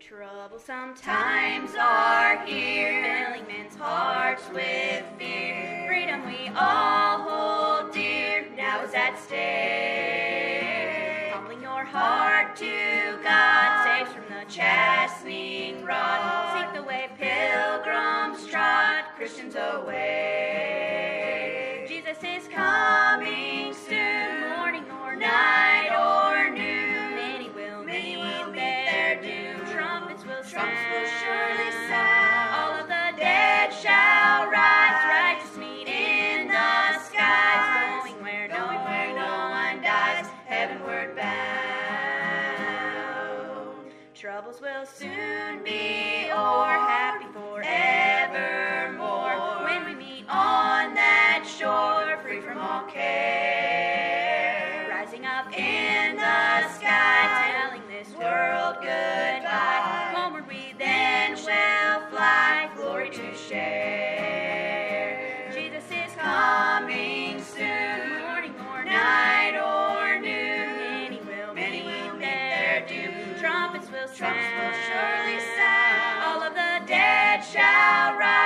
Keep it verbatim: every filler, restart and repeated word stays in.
Troublesome times are here, filling men's hearts with fear. Freedom we all hold dear, now is at stake. Humbling your heart to God, saves from the chastening rod. Seek the way pilgrims trod, Christians away. Jesus is coming soon, morning or night or noon. Many will Many meet, will meet their doom. Trumpets will sound. Trumpets will surely sound. All of the dead shall rise. Righteous meet in the skies. Going where, no, going where no one dies. Heavenward bound. Troubles will soon be o'er. Happy forevermore. When we meet on that shore, free from all care. Rising up in the sky, telling this world goodbye. Homeward we then will fly, glory to share. Jesus is coming soon, morning or night or noon. Many will Many meet will their doom. Trumpets will sound. Trumpets will surely sound. All of the dead shall rise.